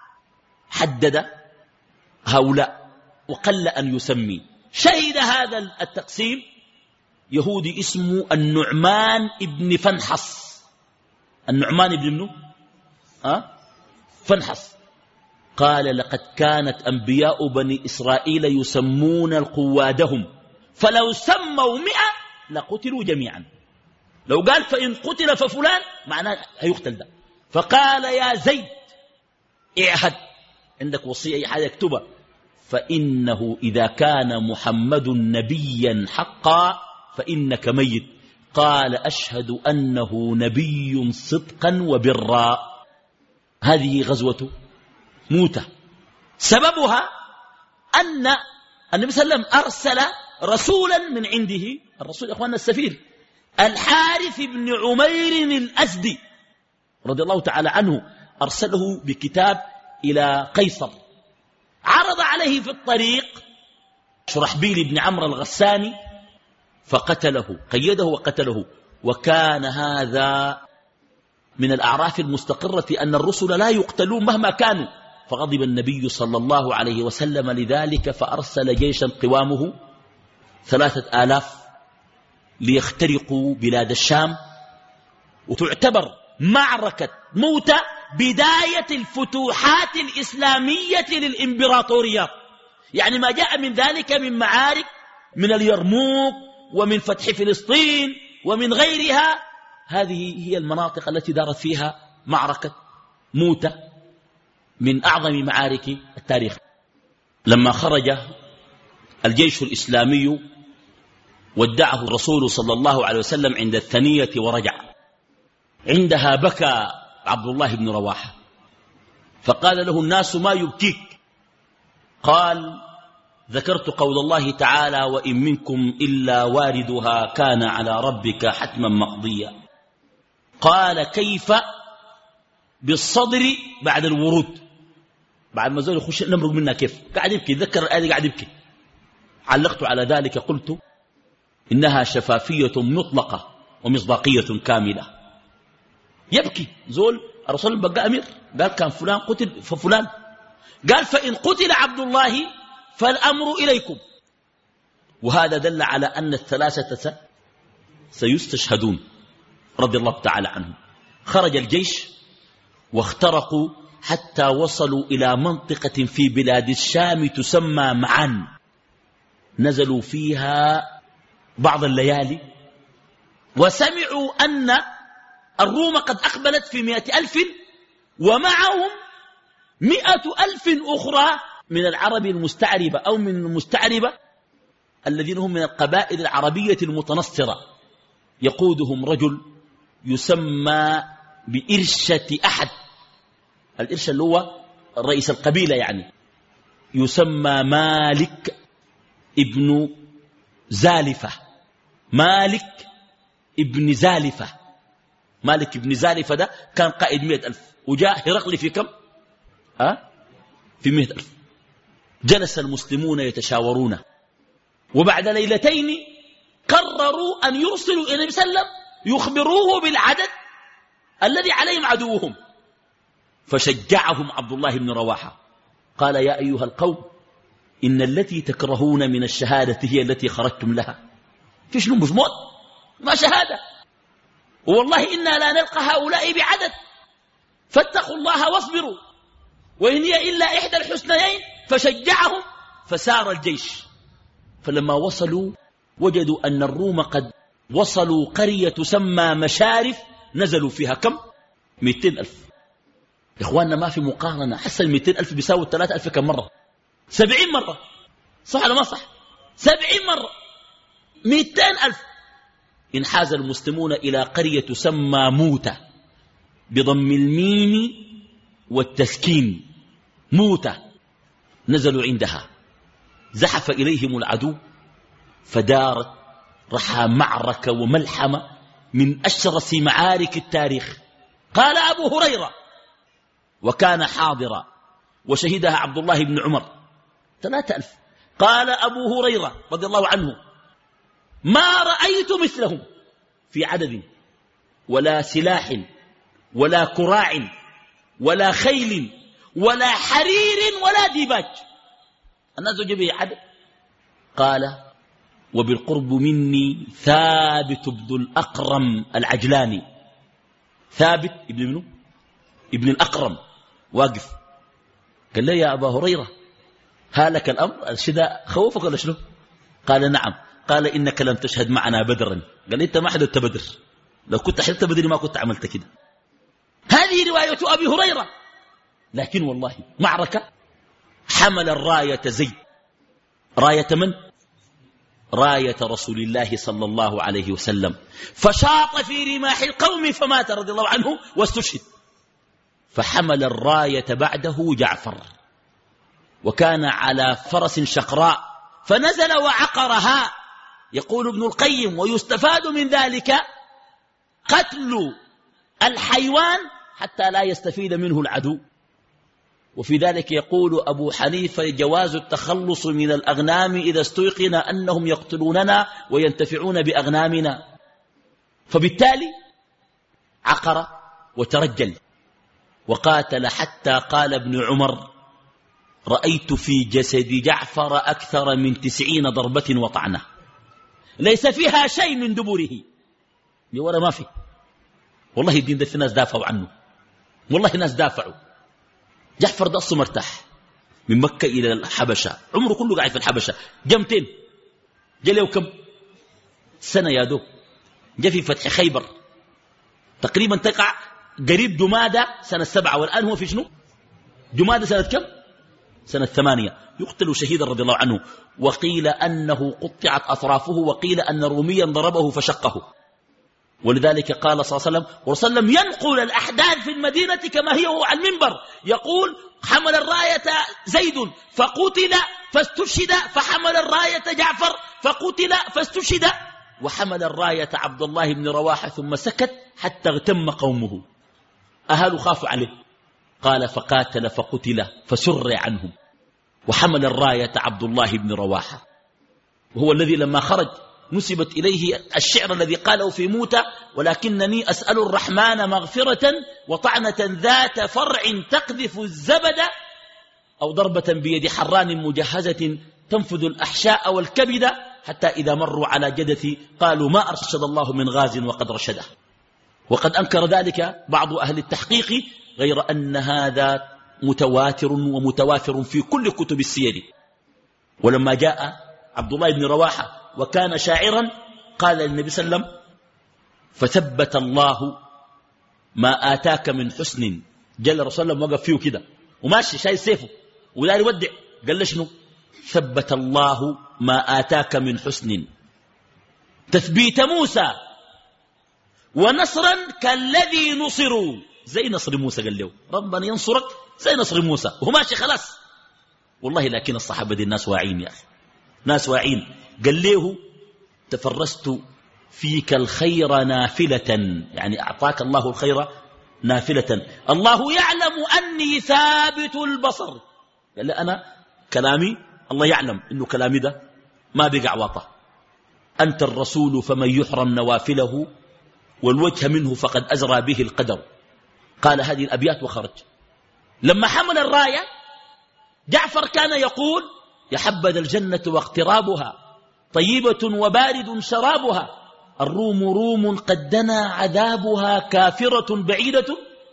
حدد هؤلاء وقل أن يسمي. شهد هذا التقسيم يهودي اسمه النعمان ابن فنحص. النعمان ابن ابنه أه؟ فنحص. قال لقد كانت أنبياء بني إسرائيل يسمون القوادهم فلو سموا مئة لقتلوا جميعا. لو قال فإن قتل ففلان معناه هيقتل ده. فقال يا زيد اعهد، عندك وصية أي حاجة اكتبها، فإنه إذا كان محمد نبيا حقا فإنك ميت. قال أشهد أنه نبي صدقا وبرا. هذه غزوة موتة. سببها أن النبي صلى الله عليه وسلم أرسل رسولا من عنده، الرسول يا أخواننا السفير الحارث بن عمير الأسدي رضي الله تعالى عنه، أرسله بكتاب إلى قيصر. عرض عليه في الطريق شرحبيل بن عمرو الغساني فقتله، قيده وقتله. وكان هذا من الأعراف المستقرة في أن الرسل لا يقتلون مهما كانوا. فغضب النبي صلى الله عليه وسلم لذلك، فأرسل جيشا قوامه ثلاثة آلاف ليخترقوا بلاد الشام. وتعتبر معركة موتة بداية الفتوحات الإسلامية للإمبراطوريات. يعني ما جاء من ذلك من معارك من اليرموك ومن فتح فلسطين ومن غيرها، هذه هي المناطق التي دارت فيها معركة موتة من أعظم معارك التاريخ. لما خرج الجيش الإسلامي ودعه الرسول صلى الله عليه وسلم عند الثنية ورجع. عندها بكى عبد الله بن رواحة فقال له الناس ما يبكيك؟ قال ذكرت قول الله تعالى وإن منكم إلا واردها كان على ربك حتما مقضيا. قال كيف بالصدر بعد الورود؟ بعد ما زول يخش نمرق منها كيف؟ قاعد يبكي، ذكر الآية قاعد يبكي. علقت على ذلك قلت إنها شفافية مطلقة ومصداقية كاملة. يبكي زول. الرسول بقى أمير، قال كان فلان قتل ففلان، قال فإن قتل عبد الله فالأمر إليكم. وهذا دل على أن الثلاثة سيستشهدون رضي الله تعالى عنهم. خرج الجيش واخترقوا حتى وصلوا إلى منطقة في بلاد الشام تسمى معان. نزلوا فيها بعض الليالي وسمعوا أن الروم قد أقبلت في مئة ألف ومعهم مئة ألف أخرى من العرب المستعربة أو من المستعربة الذين هم من القبائل العربية المتنصرة. يقودهم رجل يسمى بإرشة أحد. الإرشة اللي هو رئيس القبيلة يعني، يسمى مالك ابن زالفة. مالك ابن زالفة مالك ابن زالفة ده كان قائد مئة ألف، وجاء هرقل في كم؟ أه؟ في مئة ألف. جلس المسلمون يتشاورون، وبعد ليلتين قرروا أن يرسلوا إلى النبي صلى الله عليه وسلم يخبروه بالعدد الذي عليهم عدوهم. فشجعهم عبد الله بن رواحة قال يا أيها القوم إن التي تكرهون من الشهادة هي التي خرجتم لها. فيش مش موت، ما شهادة، والله إنا لا نلقى هؤلاء بعدد، فاتقوا الله واصبروا، وإن هي إلا إحدى الحسنيين. فشجعهم فسار الجيش. فلما وصلوا وجدوا أن الروم قد وصلوا قرية تسمى مشارف نزلوا فيها كم؟ مئتين ألف. يا إخواننا ما في مقارنة. حسن مئتين ألف بيساوي ثلاثة ألف كم مرة؟ سبعين مرة. صح ولا ما صح؟ سبعين مرة. مئتين ألف. انحاز المسلمون إلى قرية تسمى موتة بضم الميم والتسكين، موتة. نزلوا عندها، زحف إليهم العدو، فدارت رحى معركة وملحمة من أشرس معارك التاريخ. قال أبو هريرة، وكان حاضرا وشهدها عبد الله بن عمر، ثلاثة ألف. قال أبو هريرة رضي الله عنه: ما رأيت مثلهم في عدد ولا سلاح ولا كراع ولا خيل ولا حرير ولا ديباج. الناس جبه عدد. قال: وبالقرب مني ثابت بن الأقرم العجلاني. ثابت ابن منه؟ ابن الأقرم واقف. قال لي: يا أبا هريرة، هالك الأمر؟ الشداء خوفك ولا شنو؟ قال: نعم. قال: إنك لم تشهد معنا بدرا. قال: أنت ما حدثت بدر، لو كنت حدثت بدر ما كنت عملت كده. هذه رواية أبي هريرة. لكن والله معركة حمل الراية زيد. راية من؟ راية رسول الله صلى الله عليه وسلم، فشاط في رماح القوم فمات رضي الله عنه واستشهد. فحمل الراية بعده جعفر، وكان على فرس شقراء، فنزل وعقرها. يقول ابن القيم: ويستفاد من ذلك قتل الحيوان حتى لا يستفيد منه العدو. وفي ذلك يقول أبو حنيفة: جواز التخلص من الأغنام إذا استيقن أنهم يقتلوننا وينتفعون بأغنامنا. فبالتالي عقر وترجل وقاتل، حتى قال ابن عمر: رأيت في جسد جعفر أكثر من تسعين ضربة وطعنة ليس فيها شيء من دبره. ولا ما في. والله الدين ده في ناس دافعوا عنه، والله ناس دافعوا. جعفر ده أصله مرتاح من مكة إلى الحبشة، عمره كله قاعد في الحبشة. جمتين جا له كم سنة يا دوب. جا في فتح خيبر تقريبا تقع قريب جمادة سنة سبعة، والآن هو في شنو؟ جمادة سنة كم؟ سنة ثمانية. يقتل شهيدا رضي الله عنه. وقيل أنه قطعت أطرافه، وقيل أن روميا ضربه فشقه. ولذلك قال صلى الله عليه وسلم وسلم ينقل الأحداث في المدينة كما هي، هو على المنبر يقول: حمل الراية زيد فقتل فاستشهد، فحمل الراية جعفر فقتل فاستشهد، وحمل الراية عبد الله بن رواحة ثم سكت حتى اغتم قومه. أهل خافوا عليه. قال: فقاتل فقتل فسر عنهم. وحمل الراية عبد الله بن رواحة، وهو الذي لما خرج نسبت إليه الشعر الذي قاله في موتى: ولكنني أسأل الرحمن مغفرة وطعنة ذات فرع تقذف الزبد، أو ضربة بيد حران مجهزة تنفذ الأحشاء والكبد، حتى إذا مروا على جدثي قالوا: ما أرشد الله من غاز وقد رشده. وقد أنكر ذلك بعض أهل التحقيق، غير أن هذا متواتر ومتوافر في كل كتب السير. ولما جاء عبد الله بن رواحة وكان شاعرا، قال للنبي صلى الله عليه وسلم: فثبت الله ما آتاك من حسن. جل الرسول الله وقف فيه كده وماشي شايل سيفه ولا يودع، قال له شنو؟ ثبت الله ما آتاك من حسن تثبيت موسى ونصرا كالذي نصروا. زي نصر موسى، قال له ربنا ينصرك زي نصر موسى، وهو ماشي خلاص. والله لكن الصحابة دي الناس واعين يا أخي، ناس واعين. قال له: تفرست فيك الخير نافلة، يعني أعطاك الله الخير نافلة. الله يعلم أني ثابت البصر. قال له: أنا كلامي الله يعلم إنه كلامي ده ما بقع واطة. أنت الرسول فمن يحرم نوافله، والوجه منه فقد أزرى به القدر. قال هذه الأبيات وخرج. لما حمل الراية جعفر كان يقول: يا حبذا الجنة واقترابها، طيبة وبارد شرابها، الروم روم قد دنا عذابها، كافرة بعيدة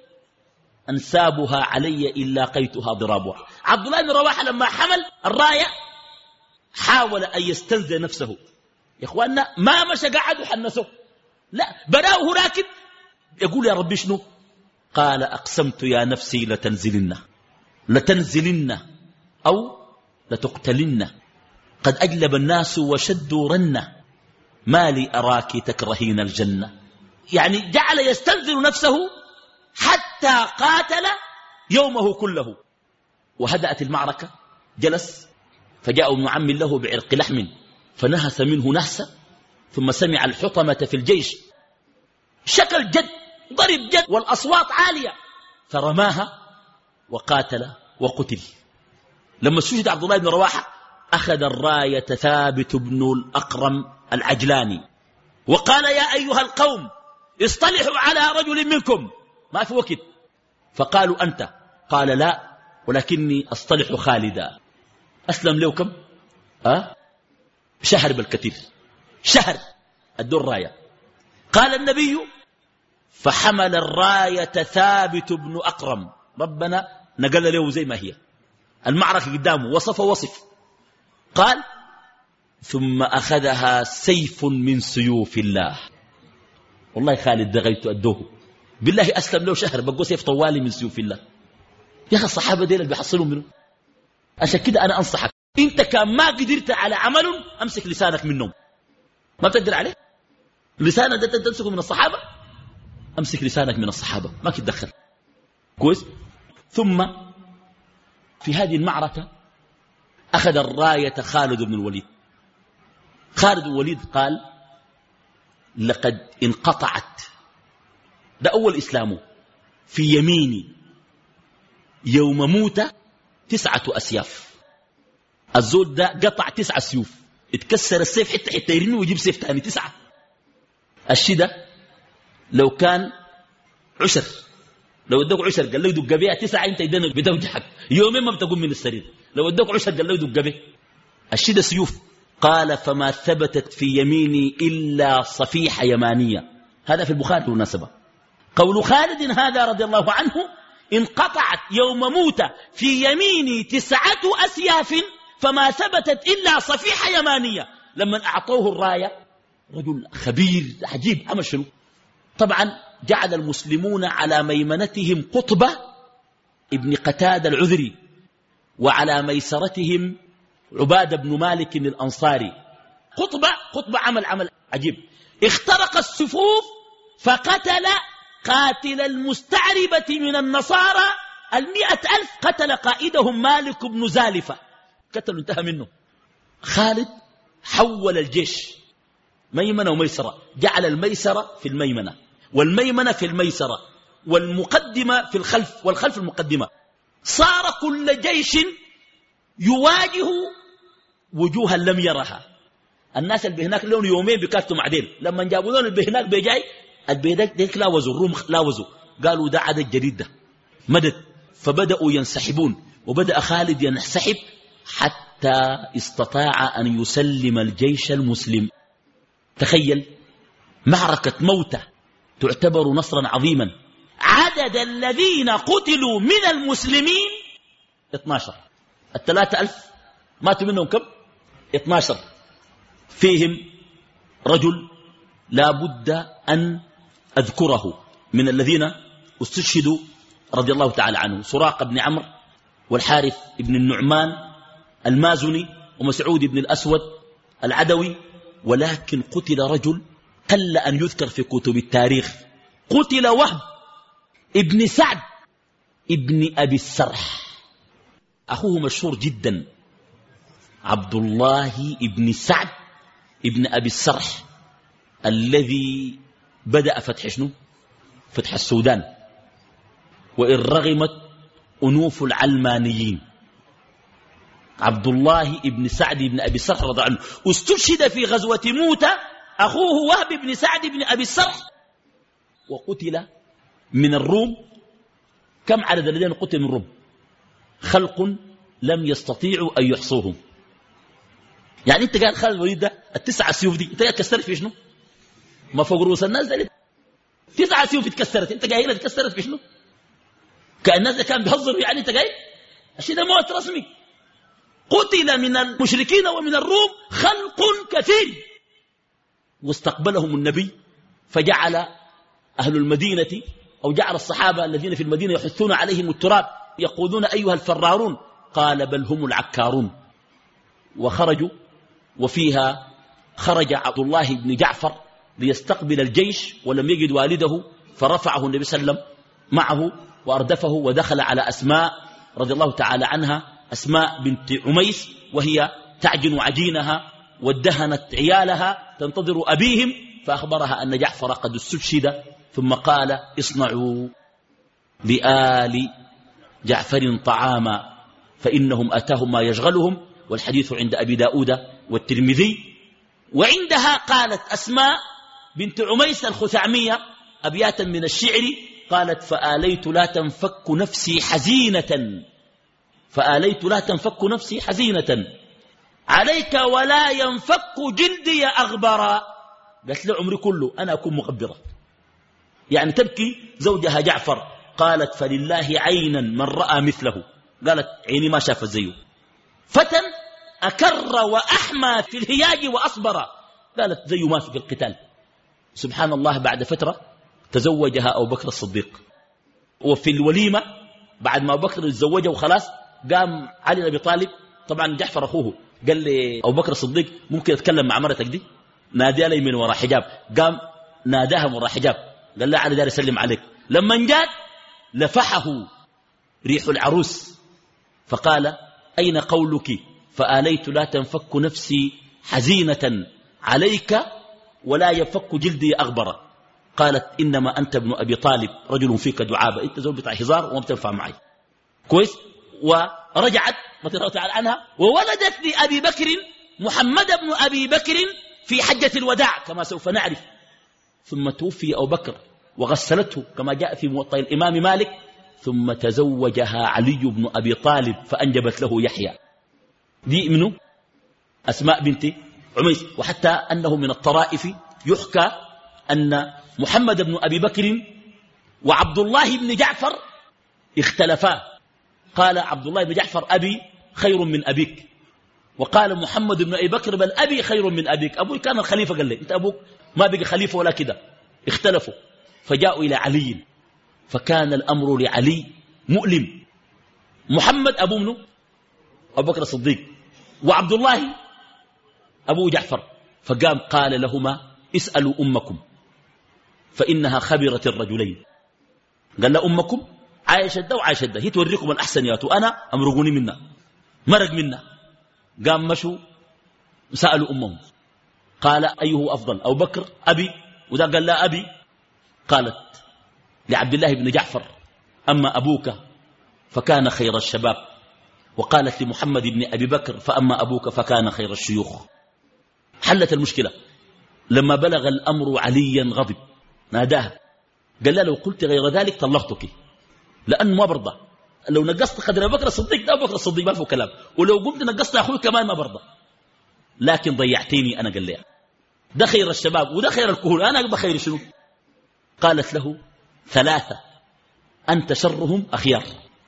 أنسابها علي إن لاقيتها ضرابها. عبد الله بن رواحة لما حمل الراية حاول أن يستنزل نفسه. يا إخواننا ما مشى قعد وحنسه، لا، براه راكب يقول يا ربي شنو؟ قال أقسمت يا نفسي لتنزلن لتنزلن أو لتقتلن قد أجلب الناس وشدوا رنة ما لي أراك تكرهين الجنة. يعني جعل يستنزل نفسه حتى قاتل يومه كله. وهدأت المعركة، جلس فجاء ابن عم له بعرق لحم فنهس منه نهسة، ثم سمع الحطمة في الجيش، شكل جد، ضرب جد والأصوات عالية، فرماها وقاتل وقتل. لما استشهد عبد الله بن رواحة أخذ الراية ثابت بن الأقرم العجلاني وقال يا أيها القوم اصطلحوا على رجل منكم، ما في وقت. فقالوا أنت؟ قال لا ولكني أصطلح خالدا. أسلم له كم؟ أه؟ شهر بالكثير، شهر الدور راية. قال النبي فحمل الراية ثابت بن أقرم، ربنا نقل له زي ما هي، المعركة قدامه وصف وصف. قال ثم أخذها سيف من سيوف الله. والله خالد دغيت أدوه بالله، أسلم له شهر بقوا سيف طوالي من سيوف الله. يا أخي الصحابة ديل اللي بيحصلوا منه. عشان كده أنا أنصحك، أنت كان ما قدرت على عمل أمسك لسانك منهم، ما بتقدر عليه لسانك ده تمسكه من الصحابة، أمسك لسانك من الصحابة ما تتدخل كويس. ثم في هذه المعركة أخذ الراية خالد بن الوليد. خالد بن الوليد قال لقد انقطعت، ده أول إسلامه، في يميني يوم موت تسعة أسياف. الزول ده قطع تسعة سيوف، اتكسر السيف حتى حتى يرمي ويجيب سيف تاني تسعة. الشدة لو كان عشر، لو ادوك عشر قال له يدق بيها تسعة انت يدنك بدوجحك يومين ما بتقوم من السرير. لو ادوك عشر قال له يدق بيها. الشدة سيوف. قال فما ثبتت في يميني إلا صفيحة يمانية. هذا في البخاري بالمناسبة. قول خالد هذا رضي الله عنه انقطعت يوم موت في يميني تسعة أسياف فما ثبتت إلا صفيحة يمانية. لما أعطوه الراية رجل خبير عجيب عمل شنو؟ طبعا جعل المسلمون على ميمنتهم قطبة ابن قتادة العذري، وعلى ميسرتهم عبادة بن مالك الأنصاري. قطبة قطبة عمل عمل عجيب، اخترق الصفوف فقتل قاتل المستعربة من النصارى المئة ألف، قتل قائدهم مالك بن زالفة، قتل انتهى منه. خالد حول الجيش ميمنة وميسرة، جعل الميسرة في الميمنة والميمنة في الميسرة والمقدمة في الخلف والخلف المقدمة. صار كل جيش يواجه وجوها لم يرها. الناس اللي بهناك لهم يومين بكاتوا معدين، لما جابوا لهم اللي بهناك بيجاي البيدك ديك لاوزوا الروم لاوزوا، قالوا ده عدد جديد ده مدد، فبدأوا ينسحبون، وبدأ خالد ينسحب حتى استطاع أن يسلم الجيش المسلم. تخيل معركة موتة تعتبر نصرا عظيما. عدد الذين قتلوا من المسلمين اثني عشر، الثلاثة ألف ماتوا منهم كم؟ اثني عشر. فيهم رجل لا بد أن أذكره من الذين استشهدوا رضي الله تعالى عنه، سراقة بن عمرو والحارث بن النعمان المازني ومسعود بن الأسود العدوي. ولكن قتل رجل قل أن يذكر في كتب التاريخ، قتل وهب ابن سعد ابن أبي السرح. أخوه مشهور جدا عبد الله ابن سعد ابن أبي السرح الذي بدأ فتح شنو؟ فتح السودان، وإن رغمت أنوف العلمانيين. عبد الله ابن سعد بن أبي السرح رضي الله عنه استشهد في غزوة موتة أخوه وهب بن سعد بن أبي السرح، وقتل من الروم. كم عدد الذين قتل من الروم؟ خلق لم يستطيعوا أن يحصوهم. يعني أنت قال خالد الوليد ده التسعة سيوف دي أنت قاعد تكسرت في شنو؟ ما فوق رؤوس الناس ده تسعة سيوف اتكسرت، أنت قاعد هنا اتكسرت في شنو؟ كأن الناس ده كان بيهزروا، يعني أنت قاعد الشيء ده موت رسمي. قتل من المشركين ومن الروم خلق كثير، واستقبلهم النبي فجعل أهل المدينة أو جعل الصحابة الذين في المدينة يحثون عليهم التراب يقولون أيها الفرارون، قال بل هم العكارون. وخرجوا، وفيها خرج عبد الله بن جعفر ليستقبل الجيش ولم يجد والده، فرفعه النبي صلى الله عليه وسلم معه وأردفه ودخل على أسماء رضي الله تعالى عنها، أسماء بنت عميس، وهي تعجن عجينها وادهنت عيالها تنتظر أبيهم، فأخبرها أن جعفر قد استشهد، ثم قال اصنعوا لآل جعفر طعاما فإنهم أتاهم ما يشغلهم، والحديث عند أبي داود والترمذي. وعندها قالت أسماء بنت عميس الخثعمية أبياتا من الشعر، قالت فآليت لا تنفك نفسي حزينة، فآليت لا تنفك نفسي حزينة عليك ولا ينفك جلدي أغبرا. قالت له عمري كله أنا أكون مغبرة، يعني تبكي زوجها جعفر. قالت فلله عينا من رأى مثله، قالت عيني ما شافت زيه، فتى أكر وأحمى في الهياج وأصبر، قالت زيه ما في القتال. سبحان الله، بعد فترة تزوجها أبو بكر الصديق، وفي الوليمة بعد ما أبو بكر تزوجه وخلاص قام علي بن أبي طالب، طبعا جعفر أخوه، قال لي أبو بكر الصديق ممكن أتكلم مع مرتك دي؟ ناديها لي من وراء حجاب، قام ناداها من وراء حجاب، قال لا علي داري يسلم عليك. لما جاء لفحه ريح العروس فقال أين قولك فآليت لا تنفك نفسي حزينة عليك ولا ينفك جلدي أغبر. قالت إنما أنت ابن أبي طالب رجل فيك دعابة، أنت زوج بتاع هزار وما بتنفع معي كويس. ورجعت رضي الله تعالى عنها وولدت لأبي بكر محمد بن أبي بكر في حجة الوداع كما سوف نعرف. ثم توفي أبو بكر وغسلته كما جاء في موطأ الإمام مالك، ثم تزوجها علي بن أبي طالب فأنجبت له يحيى. دي منه أسماء بنت عميس. وحتى أنه من الطرائف يحكى أن محمد بن أبي بكر وعبد الله بن جعفر اختلفا، قال عبد الله بن جعفر أبي خير من أبيك، وقال محمد بن أبي بكر بل أبي خير من أبيك، أبوي كان الخليفة، قال لي أنت أبوك ما بقى خليفة ولا كده. اختلفوا فجاءوا إلى علي، فكان الأمر لعلي مؤلم. محمد أبو منه أبو بكر الصديق، وعبد الله أبو جعفر، فقام قال لهما اسألوا أمكم فإنها خبرت الرجلين. قال له أمكم عايشة ده وعايشة ده، هي توريكم الأحسن ياتو، أنا أمرقوني منا مرق منا. قام مشوا سألوا أمهم، قال أيه أفضل أبو بكر أبي، وده قال لا أبي. قالت لعبد الله بن جعفر أما أبوك فكان خير الشباب، وقالت لمحمد بن أبي بكر فأما أبوك فكان خير الشيوخ. حلت المشكلة. لما بلغ الأمر عليا غضب ناداها قال لا لو قلت غير ذلك طلقتك، لأنه ما برضى، لو نقصت قدر أبو بكر الصديق ده أبو بكر الصديق ما فيه كلام، ولو قمت نقصت أخوي كمان ما برضى، لكن ضيعتيني أنا. قال لها ده خير الشباب وده خير الكهول، أنا أقبل خير شنو؟ قالت له ثلاثة أنت شرهم أخيار.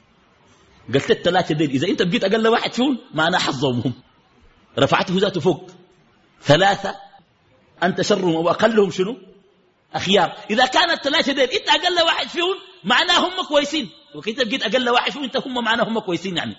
قلت الثلاثة دين إذا أنت بقيت أقل واحد فيهم معنا حظهم هم، رفعته ذاته فوق. ثلاثة أنت شرهم وأقلهم شنو؟ أخيار. إذا كانت ثلاثة دين أنت أقل واحد فيهم معناه هم كويسين، وكنت بقيت أقل واحد فيهم أنت هم معناه هم كويسين يعني.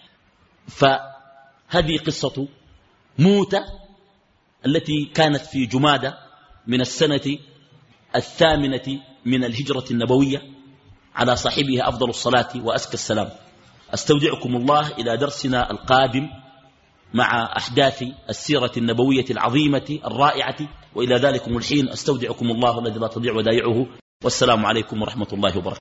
فهذه قصة موتة التي كانت في جمادة من السنة الثامنة من الهجرة النبوية على صاحبها أفضل الصلاة وأزكى السلام. أستودعكم الله إلى درسنا القادم مع أحداث السيرة النبوية العظيمة الرائعة، وإلى ذلكم الحين أستودعكم الله الذي لا تضيع ودائعه، والسلام عليكم ورحمة الله وبركاته.